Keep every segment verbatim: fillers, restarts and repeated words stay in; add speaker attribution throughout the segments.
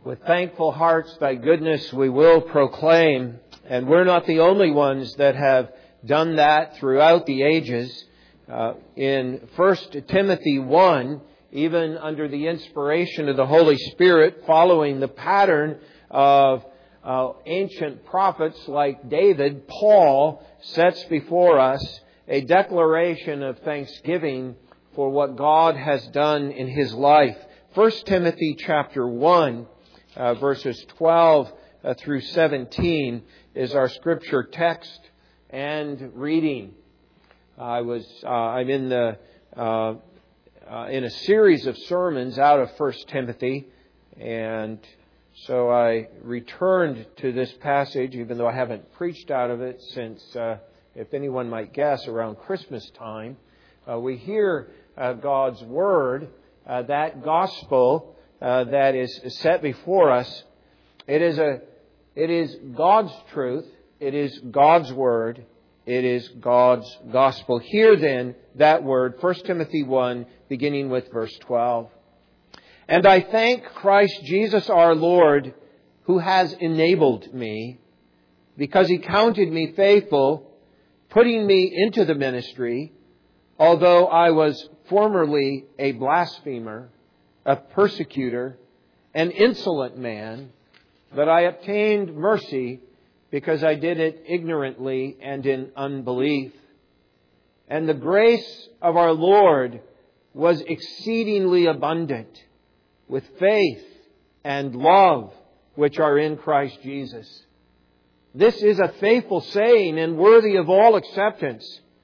Speaker 1: With thankful hearts, thy goodness we will proclaim. And we're not the only ones that have done that throughout the ages. Uh, in First Timothy one, even under the inspiration of the Holy Spirit, following the pattern of uh, ancient prophets like David, Paul sets before us a declaration of thanksgiving for what God has done in his life. First Timothy chapter one, Uh, verses twelve uh, through seventeen is our scripture text and reading. I was uh, I'm in the uh, uh, in a series of sermons out of First Timothy, and so I returned to this passage, even though I haven't preached out of it since, uh, if anyone might guess, around Christmas time. Uh, we hear uh, God's word, uh, that gospel. Uh, that is set before us. It is a, it is God's truth. It is God's word. It is God's gospel. Hear then that word, First Timothy one, beginning with verse twelve. And I thank Christ Jesus our Lord, who has enabled me, because he counted me faithful, putting me into the ministry, although I was formerly a blasphemer, a persecutor, an insolent man, but I obtained mercy because I did it ignorantly and in unbelief. And the grace of our Lord was exceedingly abundant with faith and love which are in Christ Jesus. This is a faithful saying and worthy of all acceptance,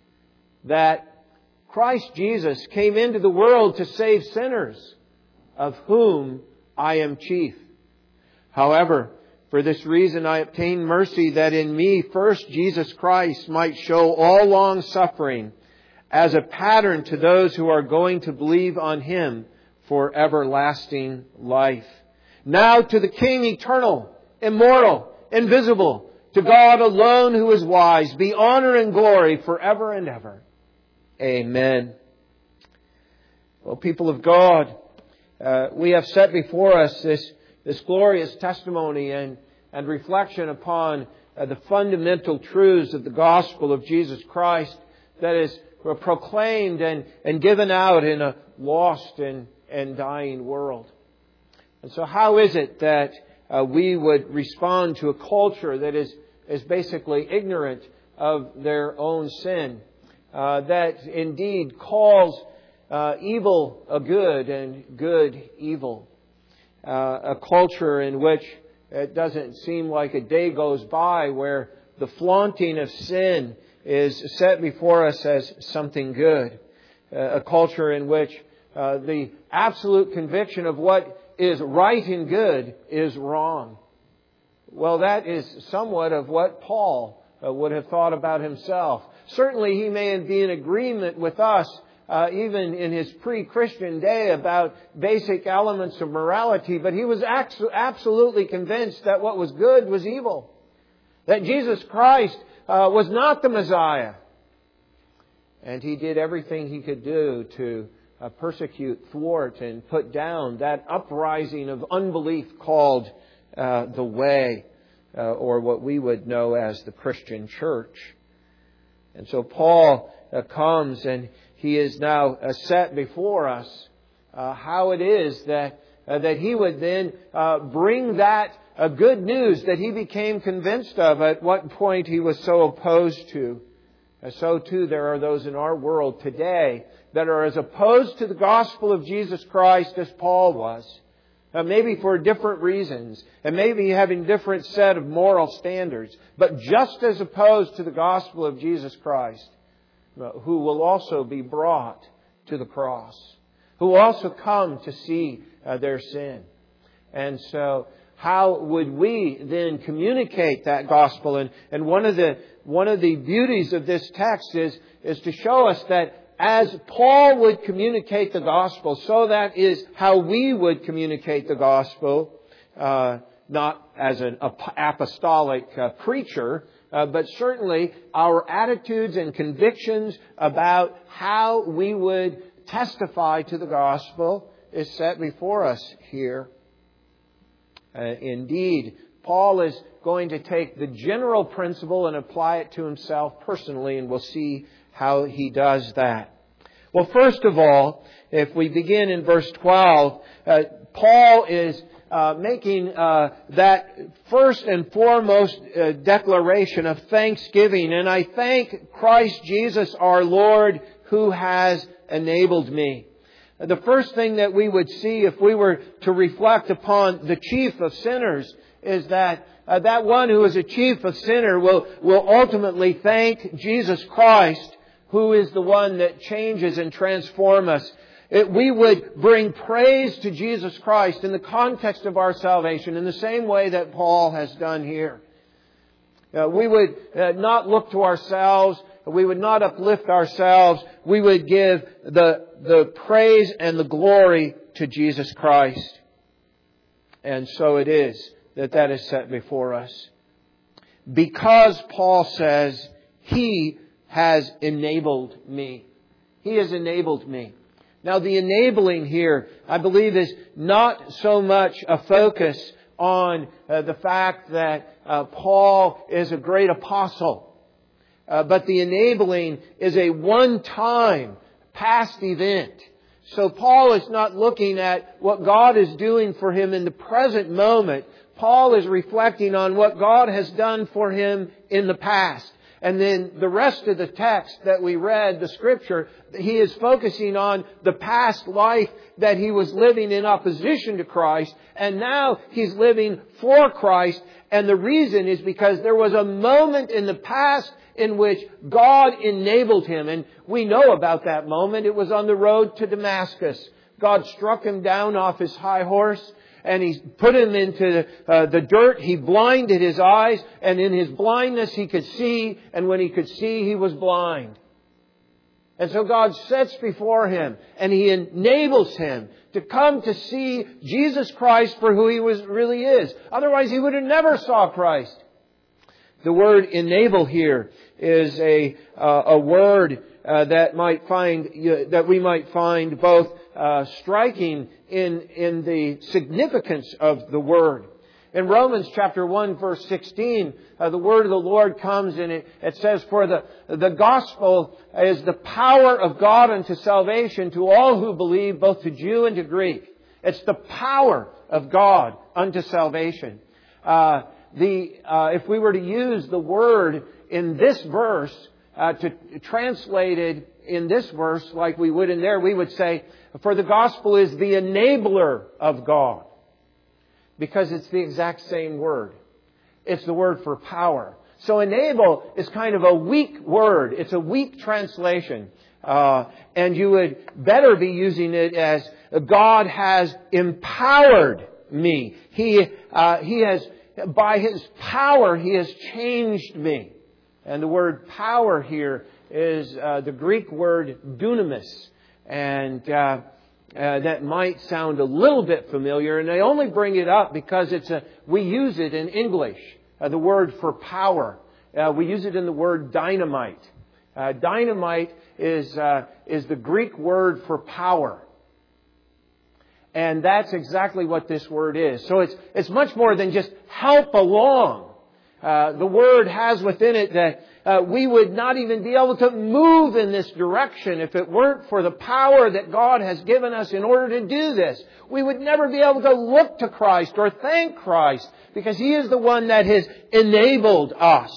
Speaker 1: that Christ Jesus came into the world to save sinners, of whom I am chief. However, for this reason I obtained mercy, that in me first Jesus Christ might show all long suffering as a pattern to those who are going to believe on Him for everlasting life. Now to the King eternal, immortal, invisible, to God alone who is wise, be honor and glory forever and ever. Amen. Well, people of God, Uh, we have set before us this, this glorious testimony and, and reflection upon uh, the fundamental truths of the gospel of Jesus Christ that is proclaimed and, and given out in a lost and, and dying world. And so how is it that uh, we would respond to a culture that is, is basically ignorant of their own sin, uh, that indeed calls Uh, evil a good and good evil. Uh, a culture in which it doesn't seem like a day goes by where the flaunting of sin is set before us as something good. Uh, a culture in which uh, the absolute conviction of what is right and good is wrong. Well, that is somewhat of what Paul uh, would have thought about himself. Certainly he may be in agreement with us Uh, even in his pre-Christian day about basic elements of morality, but he was absolutely convinced that what was good was evil. That Jesus Christ uh, was not the Messiah. And he did everything he could do to uh, persecute, thwart, and put down that uprising of unbelief called uh, the Way, uh, or what we would know as the Christian church. And so Paul uh, comes and he is now uh, set before us uh, how it is that uh, that he would then uh, bring that uh, good news that he became convinced of, at what point he was so opposed to. Uh, so too there are those in our world today that are as opposed to the gospel of Jesus Christ as Paul was. Uh, maybe for different reasons, and maybe having different set of moral standards, but just as opposed to the gospel of Jesus Christ, who will also be brought to the cross, who will also come to see uh, their sin. And so how would we then communicate that gospel? And, and one of the one of the beauties of this text is, is to show us that as Paul would communicate the gospel, so that is how we would communicate the gospel, uh, not as an apostolic uh, preacher, Uh, but certainly our attitudes and convictions about how we would testify to the gospel is set before us here. Uh, indeed, Paul is going to take the general principle and apply it to himself personally, and we'll see how he does that. Well, first of all, if we begin in verse twelve, uh, Paul is uh, making uh, that first and foremost uh, declaration of thanksgiving. And I thank Christ Jesus our Lord who has enabled me. The first thing that we would see if we were to reflect upon the chief of sinners is that uh, that one who is a chief of sinner will, will ultimately thank Jesus Christ, who is the one that changes and transforms us. It, we would bring praise to Jesus Christ in the context of our salvation in the same way that Paul has done here. Uh, we would uh, not look to ourselves. We would not uplift ourselves. We would give the, the praise and the glory to Jesus Christ. And so it is that that is set before us. Because Paul says, He has enabled me. He has enabled me. Now the enabling here, I believe, is not so much a focus on uh, the fact that uh, Paul is a great apostle. Uh, but the enabling is a one-time past event. So Paul is not looking at what God is doing for him in the present moment. Paul is reflecting on what God has done for him in the past. And then the rest of the text that we read, the Scripture, he is focusing on the past life that he was living in opposition to Christ. And now he's living for Christ. And the reason is because there was a moment in the past in which God enabled him. And we know about that moment. It was on the road to Damascus. God struck him down off his high horse. And He put him into uh, the dirt. He blinded his eyes. And in his blindness he could see. And when he could see, he was blind. And so God sets before him. And He enables him to come to see Jesus Christ for who He was really is. Otherwise he would have never saw Christ. The word enable here is a, uh, a word uh, that might find, uh, that we might find both uh, striking in, in the significance of the word. In Romans chapter one verse sixteen, uh, the word of the Lord comes and it, it says, for the, the gospel is the power of God unto salvation to all who believe, both to Jew and to Greek. It's the power of God unto salvation. Uh, the, uh, if we were to use the word in this verse, uh, to translate it in this verse like we would in there, we would say, for the gospel is the enabler of God. Because it's the exact same word. It's the word for power. So enable is kind of a weak word. It's a weak translation. Uh, and you would better be using it as God has empowered me. He, uh, He has, by His power, He has changed me. And the word power here is uh, the Greek word dunamis. And uh, uh, that might sound a little bit familiar. And I only bring it up because it's a we use it in English, uh, the word for power. Uh, we use it in the word dynamite. Uh, dynamite is uh, is the Greek word for power. And that's exactly what this word is. So it's it's much more than just help along. Uh, the word has within it that uh, we would not even be able to move in this direction if it weren't for the power that God has given us in order to do this. We would never be able to look to Christ or thank Christ because He is the one that has enabled us.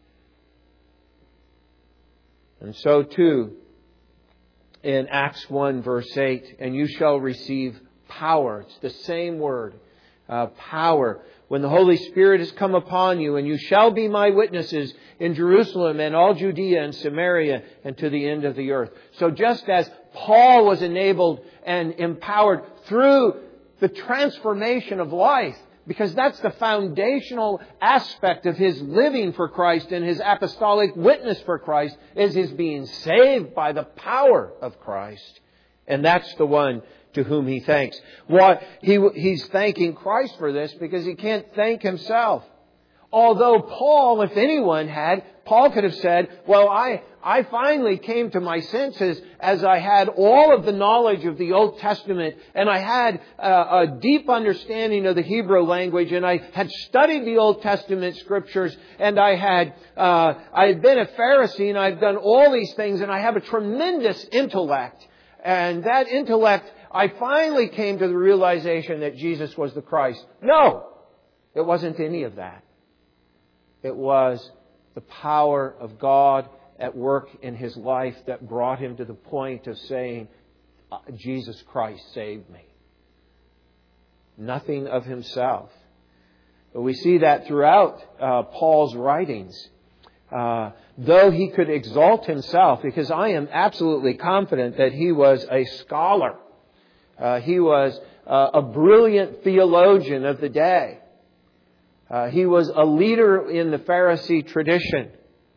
Speaker 1: And so too, in Acts one verse eight, and you shall receive power. It's the same word, uh, power. When the Holy Spirit has come upon you, and you shall be my witnesses in Jerusalem and all Judea and Samaria and to the end of the earth. So just as Paul was enabled and empowered through the transformation of life, because that's the foundational aspect of his living for Christ and his apostolic witness for Christ, is his being saved by the power of Christ. And that's the one to whom he thanks. Why he, he's thanking Christ for this because he can't thank himself. Although Paul, if anyone had, Paul could have said, well, I, I finally came to my senses as I had all of the knowledge of the Old Testament, and I had uh, a deep understanding of the Hebrew language, and I had studied the Old Testament scriptures, and I had uh, I had been a Pharisee, and I've done all these things, and I have a tremendous intellect. And that intellect, I finally came to the realization that Jesus was the Christ. No, it wasn't any of that. It was the power of God at work in his life that brought him to the point of saying, Jesus Christ saved me. Nothing of himself. But we see that throughout uh, Paul's writings. Uh, though he could exalt himself, because I am absolutely confident that he was a scholar. Uh, he was uh, a brilliant theologian of the day. Uh, he was a leader in the Pharisee tradition,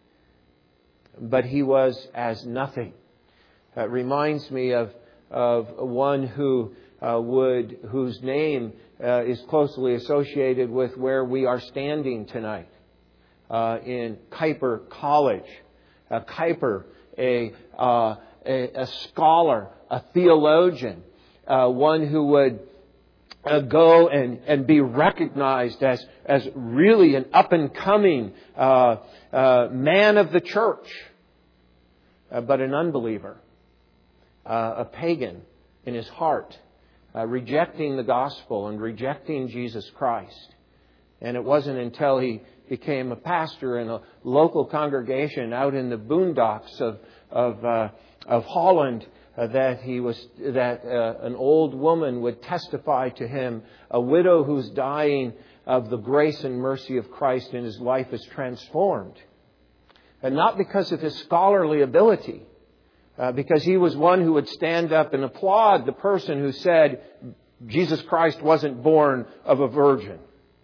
Speaker 1: but he was as nothing. It reminds me of of one who uh, would whose name uh, is closely associated with where we are standing tonight, uh, in Kuyper College. Uh, Kuyper, a, uh, a a scholar, a theologian, uh, one who would Uh, go and, and be recognized as, as really an up-and-coming uh, uh, man of the church, uh, but an unbeliever, uh, a pagan in his heart, uh, rejecting the gospel and rejecting Jesus Christ. And it wasn't until he became a pastor in a local congregation out in the boondocks of of, uh, of Holland Uh, that he was that uh, an old woman would testify to him, a widow who's dying, of the grace and mercy of Christ, and his life is transformed. And not because of his scholarly ability, uh, because he was one who would stand up and applaud the person who said Jesus Christ wasn't born of a virgin.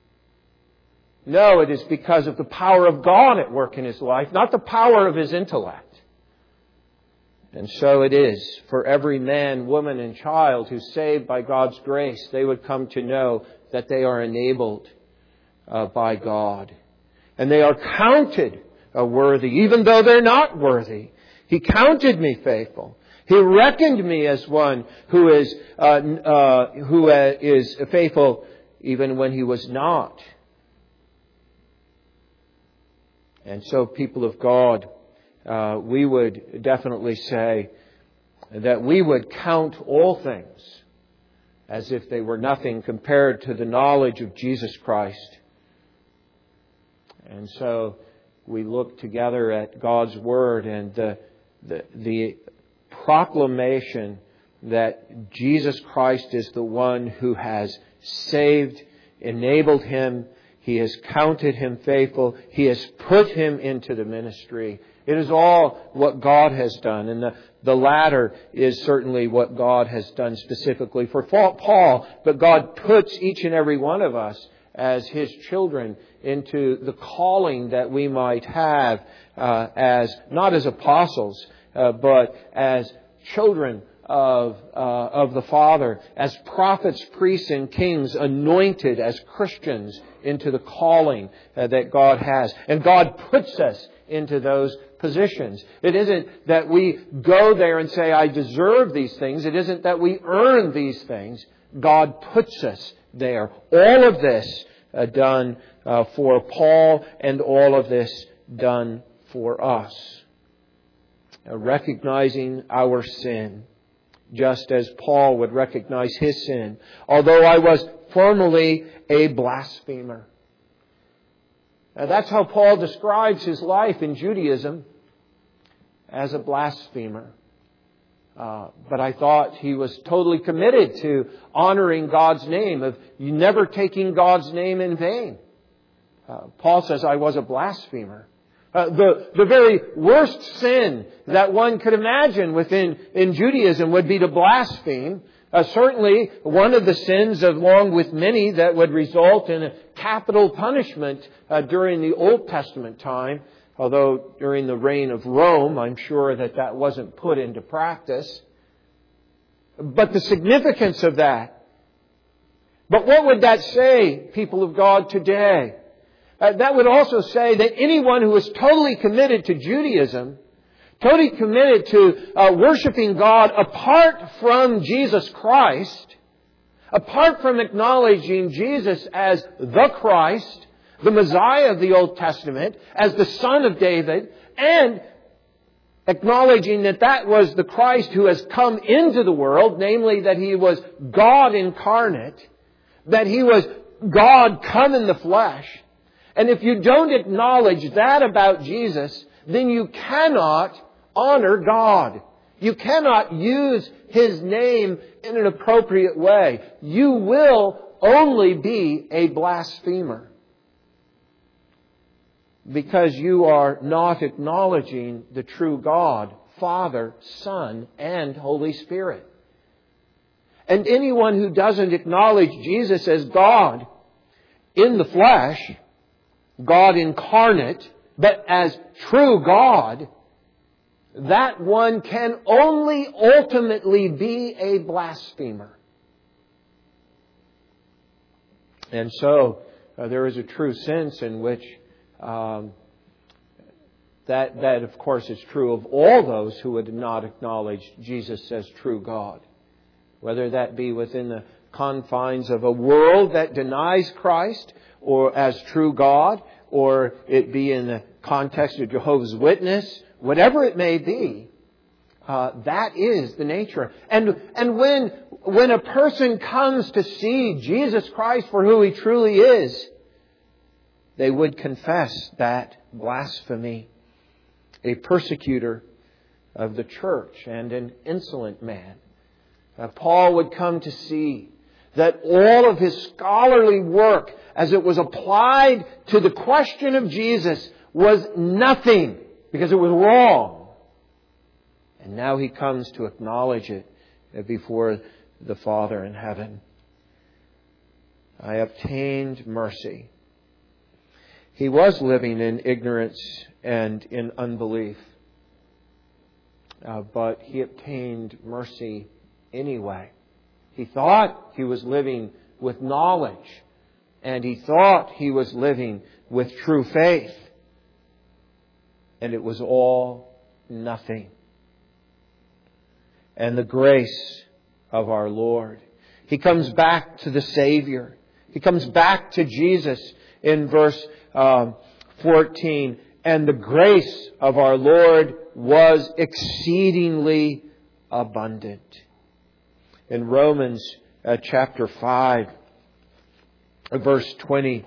Speaker 1: No, it is because of the power of God at work in his life, not the power of his intellect. And so it is for every man, woman, and child who's saved by God's grace. They would come to know that they are enabled uh, by God. And they are counted uh, worthy, even though they're not worthy. He counted me faithful. He reckoned me as one who is uh, uh, who uh, is faithful even when he was not. And so, people of God, Uh, we would definitely say that we would count all things as if they were nothing compared to the knowledge of Jesus Christ. And so we look together at God's Word and the, the, the proclamation that Jesus Christ is the one who has saved, enabled him. He has counted him faithful. He has put him into the ministry. It is all what God has done. And the, the latter is certainly what God has done specifically for Paul. But God puts each and every one of us as his children into the calling that we might have uh, as, not as apostles, uh, but as children of uh, of the Father, as prophets, priests, and kings, anointed as Christians into the calling uh, that God has. And God puts us into those positions. It isn't that we go there and say, I deserve these things. It isn't that we earn these things. God puts us there. All of this uh, done uh, for Paul, and all of this done for us. Uh, recognizing our sin, just as Paul would recognize his sin. Although I was formerly a blasphemer. Now, that's how Paul describes his life in Judaism, as a blasphemer. Uh, but I thought he was totally committed to honoring God's name, of never taking God's name in vain. Uh, Paul says, I was a blasphemer. Uh, the, the very worst sin that one could imagine within in Judaism would be to blaspheme. Uh, certainly, one of the sins, along with many, that would result in a capital punishment uh, during the Old Testament time. Although during the reign of Rome, I'm sure that that wasn't put into practice. But the significance of that. But what would that say, people of God, today? Uh, that would also say that anyone who is totally committed to Judaism, totally committed to uh, worshiping God apart from Jesus Christ, apart from acknowledging Jesus as the Christ, the Messiah of the Old Testament, as the Son of David, and acknowledging that that was the Christ who has come into the world, namely that He was God incarnate, that He was God come in the flesh. And if you don't acknowledge that about Jesus, then you cannot honor God. You cannot use His name in an appropriate way. You will only be a blasphemer, because you are not acknowledging the true God, Father, Son, and Holy Spirit. And anyone who doesn't acknowledge Jesus as God in the flesh, God incarnate, but as true God, that one can only ultimately be a blasphemer. And so uh, there is a true sense in which um, that, that, of course, is true of all those who would not acknowledge Jesus as true God. Whether that be within the confines of a world that denies Christ or as true God, or it be in the context of Jehovah's Witness, whatever it may be, uh, that is the nature. And and when when a person comes to see Jesus Christ for who He truly is, they would confess that blasphemy, a persecutor of the church and an insolent man. Uh, Paul would come to see that all of his scholarly work, as it was applied to the question of Jesus, was nothing, because it was wrong. And now he comes to acknowledge it before the Father in heaven. I obtained mercy. He was living in ignorance and in unbelief, uh, but he obtained mercy anyway. He thought he was living with knowledge, and he thought he was living with true faith. And it was all nothing. And the grace of our Lord. He comes back to the Savior. He comes back to Jesus in verse um, fourteen. And the grace of our Lord was exceedingly abundant. In Romans uh, chapter five, verse twenty,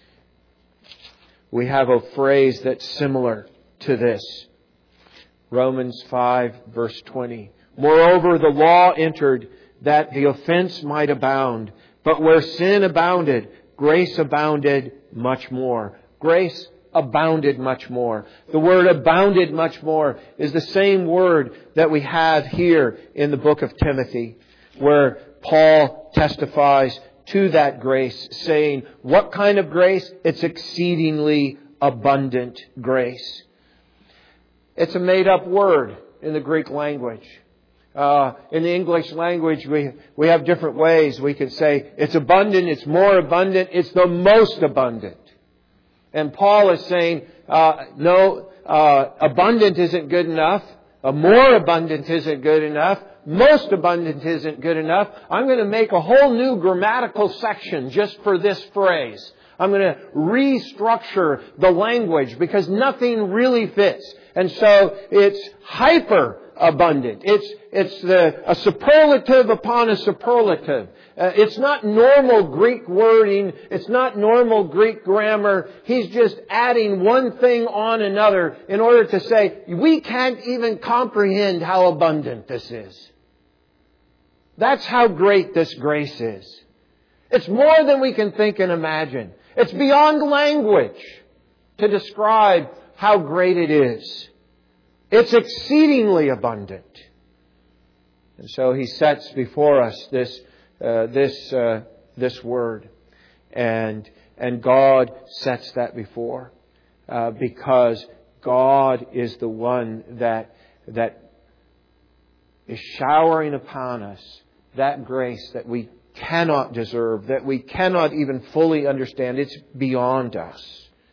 Speaker 1: we have a phrase that's similar to this. Romans five, verse twenty. Moreover, the law entered that the offense might abound. But where sin abounded, grace abounded much more. Grace abounded much more. The word abounded much more is the same word that we have here in the book of Timothy, where Paul testifies to that grace, saying, what kind of grace? It's exceedingly abundant grace. It's a made-up word in the Greek language. Uh, in the English language, we we have different ways. We could say it's abundant, it's more abundant, it's the most abundant. And Paul is saying, uh, no, uh, abundant isn't good enough. Uh, more abundant isn't good enough. Most abundant isn't good enough. I'm going to make a whole new grammatical section just for this phrase. I'm going to restructure the language because nothing really fits. And so it's hyper abundant. It's it's the a superlative upon a superlative. Uh, it's not normal Greek wording. It's not normal Greek grammar. He's just adding one thing on another in order to say, we can't even comprehend how abundant this is. That's how great this grace is. It's more than we can think and imagine. It's beyond language to describe how great it is. It's exceedingly abundant. And so he sets before us this uh, this uh, this word, and and God sets that before uh, because God is the one that that is showering upon us that grace that we cannot deserve, that we cannot even fully understand. It's beyond us.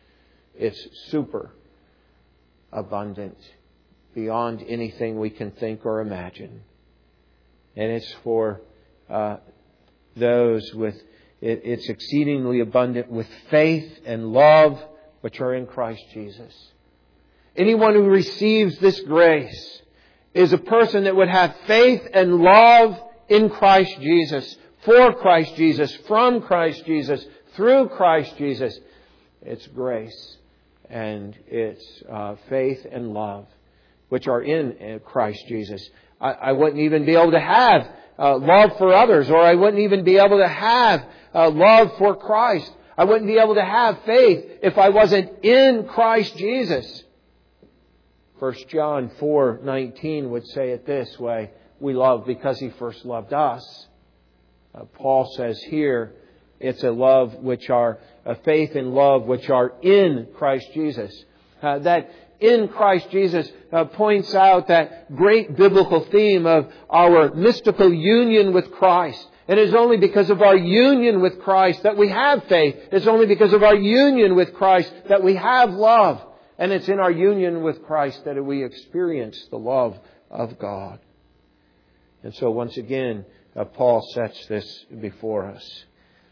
Speaker 1: It's super abundant, beyond anything we can think or imagine. And it's for uh, those with, it, it's exceedingly abundant with faith and love which are in Christ Jesus. Anyone who receives this grace is a person that would have faith and love in Christ Jesus, for Christ Jesus, from Christ Jesus, through Christ Jesus. It's grace and it's uh, faith and love which are in Christ Jesus. I, I wouldn't even be able to have uh, love for others, or I wouldn't even be able to have uh, love for Christ. I wouldn't be able to have faith if I wasn't in Christ Jesus. First John four nineteen would say it this way: we love because He first loved us. Uh, Paul says here, it's a love which are, a faith and love which are in Christ Jesus. Uh, that in Christ Jesus uh, points out that great biblical theme of our mystical union with Christ. It is only because of our union with Christ that we have faith. It's only because of our union with Christ that we have love. And it's in our union with Christ that we experience the love of God. And so once again, uh, Paul sets this before us.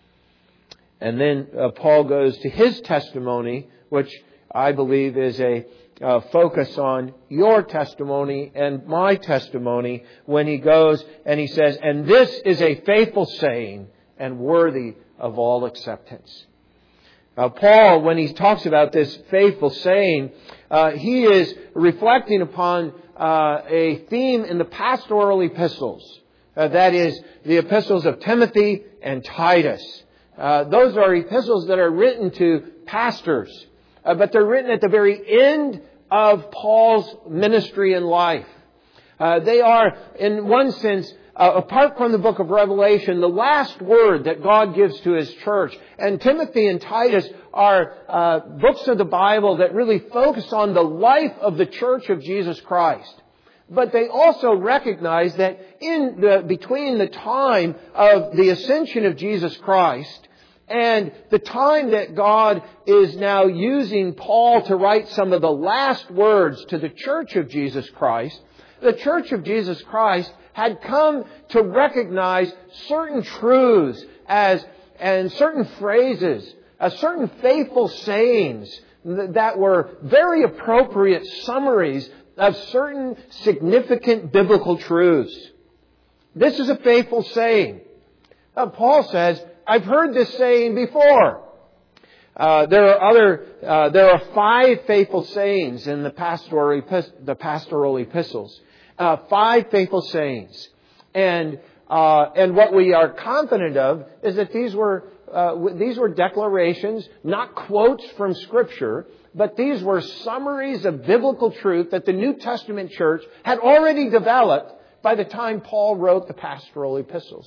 Speaker 1: And then uh, Paul goes to his testimony, which I believe is a uh, focus on your testimony and my testimony, when he goes and he says, and this is a faithful saying and worthy of all acceptance. Uh, Paul, when he talks about this faithful saying, uh, he is reflecting upon uh, a theme in the pastoral epistles. Uh, that is, the epistles of Timothy and Titus. Uh, those are epistles that are written to pastors, uh, but they're written at the very end of Paul's ministry and life. Uh, they are, in one sense, uh, apart from the book of Revelation, the last word that God gives to His church. And Timothy and Titus are uh, books of the Bible that really focus on the life of the church of Jesus Christ. But they also recognize that in the, between the time of the ascension of Jesus Christ and the time that God is now using Paul to write some of the last words to the church of Jesus Christ, the church of Jesus Christ had come to recognize certain truths as and certain phrases, as certain faithful sayings that were very appropriate summaries of certain significant biblical truths. This is a faithful saying. Uh, Paul says, I've heard this saying before. Uh, there are other, uh, there are five faithful sayings in the pastoral, the pastoral epistles. Uh, five faithful sayings. And, uh, and what we are confident of is that these were, uh, these were declarations, not quotes from Scripture, but these were summaries of biblical truth that the New Testament church had already developed by the time Paul wrote the pastoral epistles.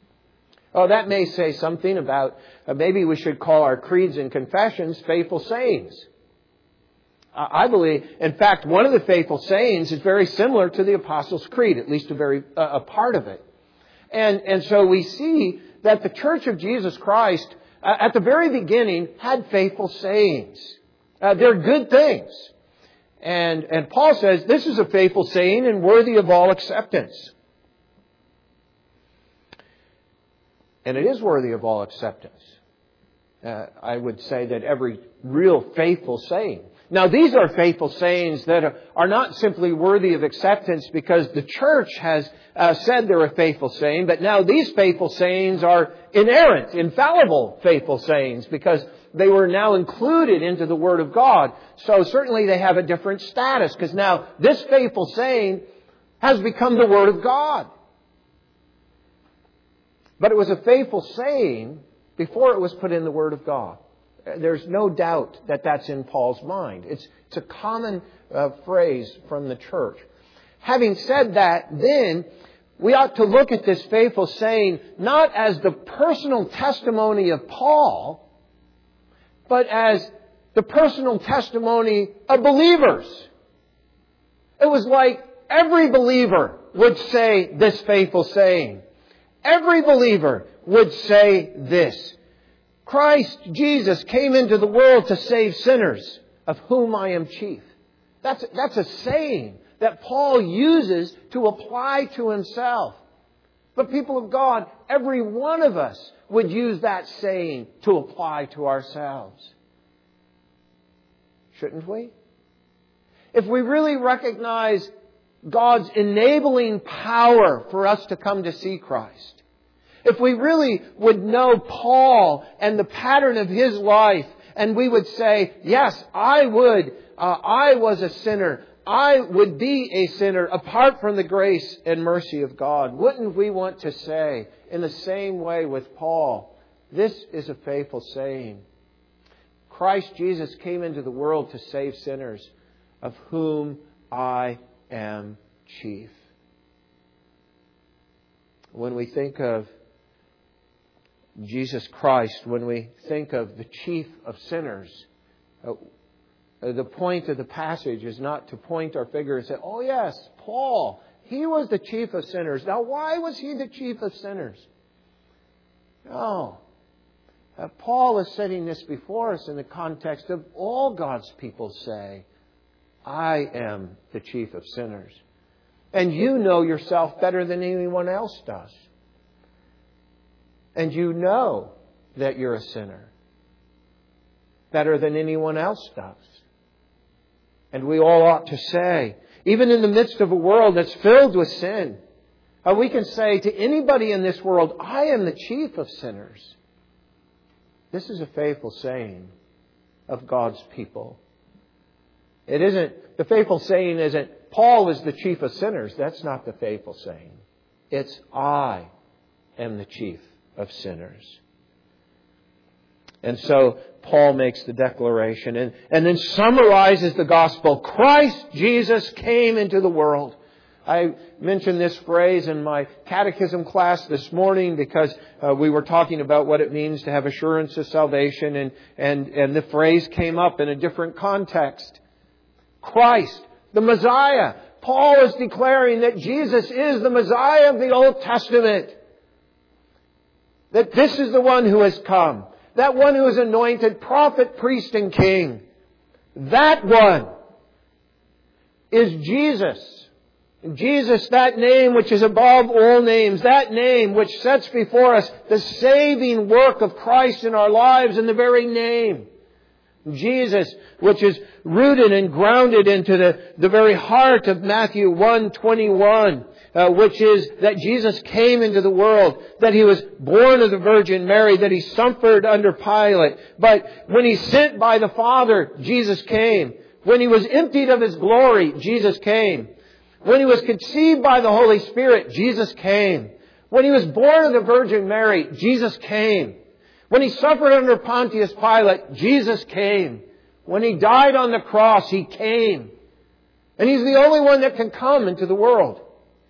Speaker 1: Oh, that may say something about, uh, maybe we should call our creeds and confessions faithful sayings. Uh, I believe, in fact, one of the faithful sayings is very similar to the Apostles' Creed, at least a very uh, a part of it. And, and so we see that the Church of Jesus Christ, uh, at the very beginning, had faithful sayings. Uh, they're good things. And, and Paul says this is a faithful saying and worthy of all acceptance. And it is worthy of all acceptance. Uh, I would say that every real faithful saying. Now, these are faithful sayings that are, are not simply worthy of acceptance because the church has uh, said they're a faithful saying, but now these faithful sayings are inerrant, infallible faithful sayings because they were now included into the Word of God. So certainly they have a different status because now this faithful saying has become the Word of God. But it was a faithful saying before it was put in the Word of God. There's no doubt that that's in Paul's mind. It's, it's a common uh, phrase from the church. Having said that, then we ought to look at this faithful saying not as the personal testimony of Paul, but as the personal testimony of believers. It was like every believer would say this faithful saying. Every believer would say this. Christ Jesus came into the world to save sinners, of whom I am chief. That's, that's a saying that Paul uses to apply to himself. But people of God, every one of us would use that saying to apply to ourselves. Shouldn't we? If we really recognize God's enabling power for us to come to see Christ, if we really would know Paul and the pattern of his life, and we would say, yes, I would, uh, I was a sinner, I would be a sinner apart from the grace and mercy of God. Wouldn't we want to say, in the same way with Paul, this is a faithful saying. Christ Jesus came into the world to save sinners, of whom I am chief. When we think of Jesus Christ, when we think of the chief of sinners, uh, the point of the passage is not to point our finger and say, oh yes, Paul, he was the chief of sinners. Now why was he the chief of sinners? No. Uh, Paul is setting this before us in the context of all God's people say, I am the chief of sinners. And you know yourself better than anyone else does. And you know that you're a sinner better than anyone else does. And we all ought to say, even in the midst of a world that's filled with sin, uh, we can say to anybody in this world, I am the chief of sinners. This is a faithful saying of God's people. It isn't, the faithful saying isn't, Paul is the chief of sinners. That's not the faithful saying. It's, I am the chief of sinners. And so Paul makes the declaration and, and then summarizes the gospel. Christ Jesus came into the world. I mentioned this phrase in my catechism class this morning because uh, we were talking about what it means to have assurance of salvation, and, and, and the phrase came up in a different context. Christ, the Messiah. Paul is declaring that Jesus is the Messiah of the Old Testament. That this is the one who has come. That one who is anointed prophet, priest, and king. That one is Jesus. Jesus, that name which is above all names. That name which sets before us the saving work of Christ in our lives in the very name. Jesus, which is rooted and grounded into the, the very heart of Matthew one twenty-one, uh, which is that Jesus came into the world, that He was born of the Virgin Mary, that He suffered under Pilate. But when He sent by the Father, Jesus came. When He was emptied of His glory, Jesus came. When He was conceived by the Holy Spirit, Jesus came. When He was born of the Virgin Mary, Jesus came. When He suffered under Pontius Pilate, Jesus came. When He died on the cross, He came. And He's the only one that can come into the world.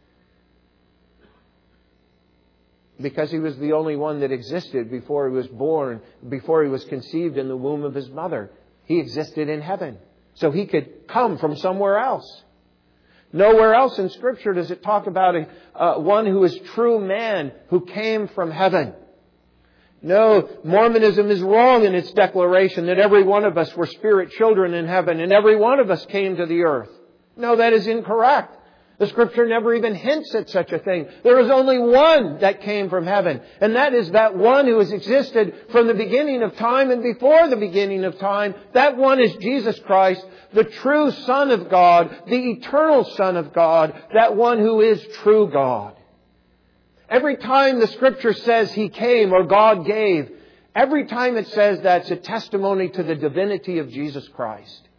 Speaker 1: Because He was the only one that existed before He was born, before He was conceived in the womb of His mother. He existed in heaven. So He could come from somewhere else. Nowhere else in Scripture does it talk about a, uh, one who is true man who came from heaven. No, Mormonism is wrong in its declaration that every one of us were spirit children in heaven and every one of us came to the earth. No, that is incorrect. The Scripture never even hints at such a thing. There is only one that came from heaven, and that is that one who has existed from the beginning of time and before the beginning of time. That one is Jesus Christ, the true Son of God, the eternal Son of God, that one who is true God. Every time the Scripture says He came or God gave, every time it says that, it's a testimony to the divinity of Jesus Christ.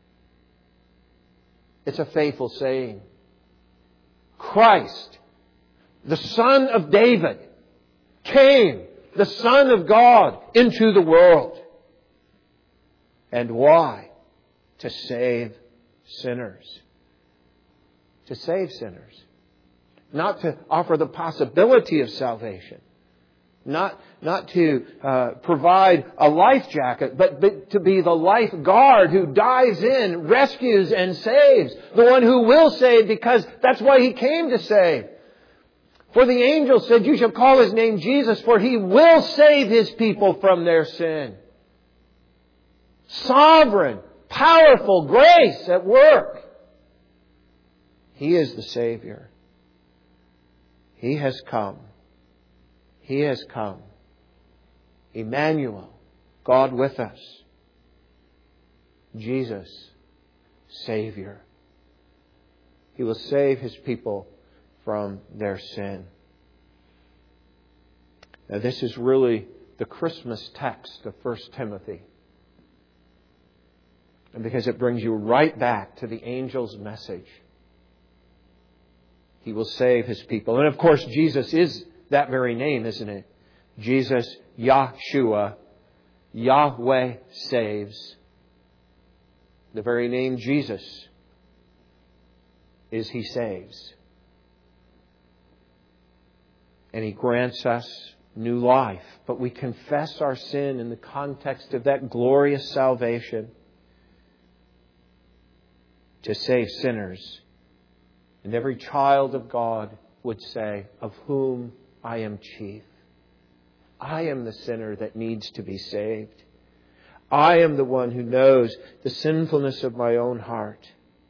Speaker 1: It's a faithful saying. Christ, the Son of David, came, the Son of God, into the world. And why? To save sinners. To save sinners. Not to offer the possibility of salvation. Not, not to uh, provide a life jacket, but, but to be the lifeguard who dives in, rescues, and saves. The one who will save, because that's why He came to save. For the angel said, you shall call His name Jesus, for He will save His people from their sin. Sovereign, powerful grace at work. He is the Savior. He has come. He has come. Emmanuel, God with us. Jesus, Savior. He will save His people from their sin. Now, this is really the Christmas text of First Timothy. And because it brings you right back to the angel's message. He will save His people. And of course, Jesus is that very name, isn't it? Jesus, Yahshua, Yahweh saves. The very name Jesus is He saves. And He grants us new life. But we confess our sin in the context of that glorious salvation to save sinners. And every child of God would say, of whom I am chief. I am the sinner that needs to be saved. I am the one who knows the sinfulness of my own heart.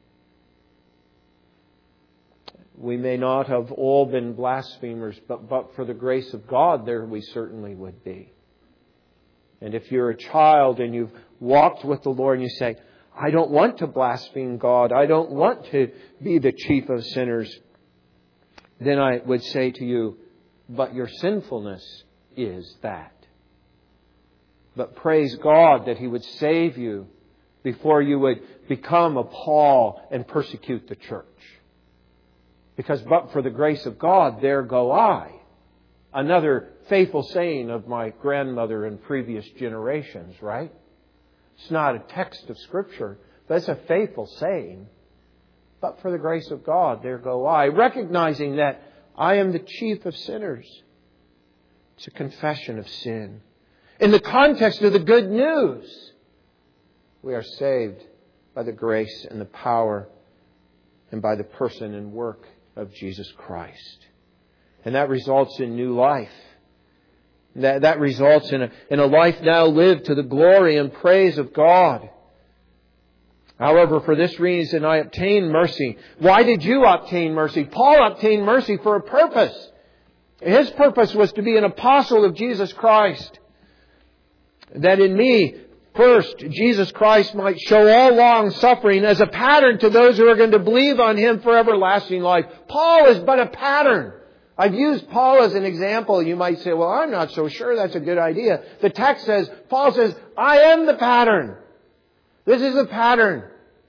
Speaker 1: We may not have all been blasphemers, but, but for the grace of God, there we certainly would be. And if you're a child and you've walked with the Lord and you say, I don't want to blaspheme God, I don't want to be the chief of sinners, then I would say to you, but your sinfulness is that. But praise God that He would save you before you would become a Paul and persecute the church. Because but for the grace of God, there go I. Another faithful saying of my grandmother in previous generations, right? It's not a text of Scripture, but it's a faithful saying. But for the grace of God, there go I. Recognizing that I am the chief of sinners. It's a confession of sin. In the context of the good news, we are saved by the grace and the power and by the person and work of Jesus Christ. And that results in new life. That, that results in a, in a life now lived to the glory and praise of God. However, for this reason I obtained mercy. Why did you obtain mercy? Paul obtained mercy for a purpose. His purpose was to be an apostle of Jesus Christ. That in me, first, Jesus Christ might show all long suffering as a pattern to those who are going to believe on Him for everlasting life. Paul is but a pattern. I've used Paul as an example. You might say, well, I'm not so sure that's a good idea. The text says, Paul says, I am the pattern. This is a pattern.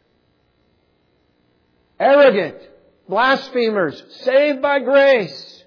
Speaker 1: Arrogant, blasphemers, saved by grace.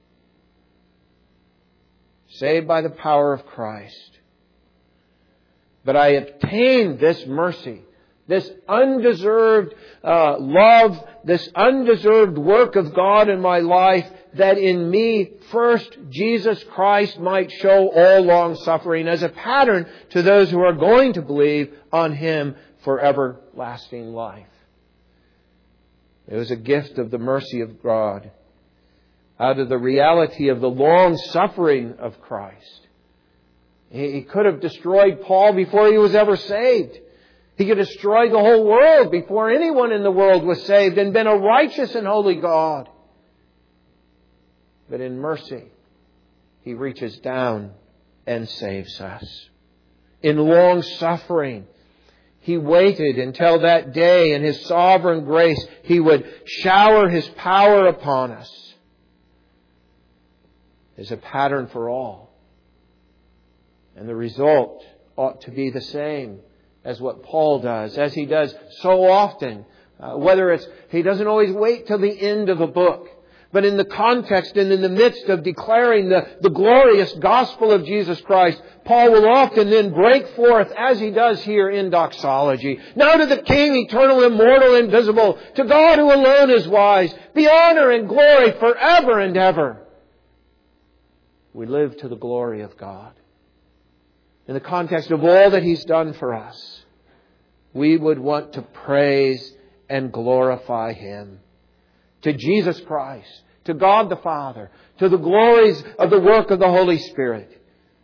Speaker 1: Saved by the power of Christ. But I obtained this mercy, this undeserved uh, love, this undeserved work of God in my life, that in me first Jesus Christ might show all long suffering as a pattern to those who are going to believe on Him for everlasting life. It was a gift of the mercy of God, out of the reality of the long suffering of Christ. He could have destroyed Paul before he was ever saved. He could have destroyed the whole world before anyone in the world was saved and been a righteous and holy God. But in mercy, He reaches down and saves us. In long suffering, He waited until that day in His sovereign grace He would shower His power upon us. As a pattern for all. And the result ought to be the same as what Paul does, as he does so often. Uh, whether it's, he doesn't always wait till the end of a book. But in the context and in the midst of declaring the, the glorious gospel of Jesus Christ, Paul will often then break forth, as he does here in doxology. Now to the King, eternal, immortal, invisible, to God who alone is wise, be honor and glory forever and ever. We live to the glory of God. In the context of all that He's done for us, we would want to praise and glorify Him. To Jesus Christ, to God the Father, to the glories of the work of the Holy Spirit.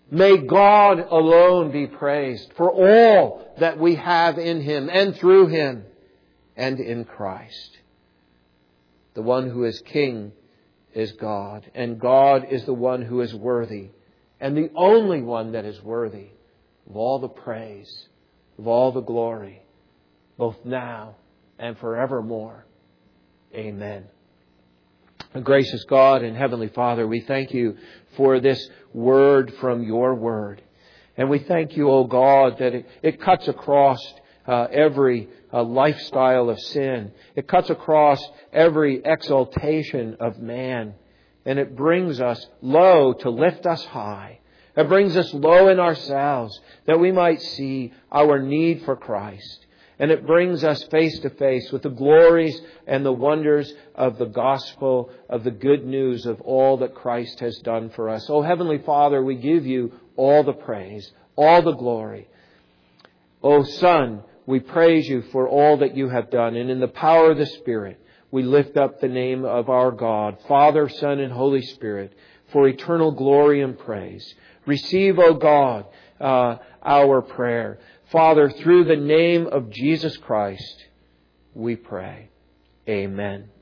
Speaker 1: May God alone be praised for all that we have in Him and through Him and in Christ. The one who is King is God, and God is the one who is worthy, and the only one that is worthy of all the praise, of all the glory, both now and forevermore. Amen. Gracious God and Heavenly Father, we thank You for this word from Your Word. And we thank You, O God, that it, it cuts across uh, every uh, lifestyle of sin. It cuts across every exaltation of man. And it brings us low to lift us high. It brings us low in ourselves that we might see our need for Christ. And it brings us face to face with the glories and the wonders of the gospel, of the good news of all that Christ has done for us. Oh, Heavenly Father, we give You all the praise, all the glory. Oh, Son, we praise You for all that You have done. And in the power of the Spirit, we lift up the name of our God, Father, Son, and Holy Spirit, for eternal glory and praise. Receive, O God, uh, our prayer. Father, through the name of Jesus Christ, we pray. Amen.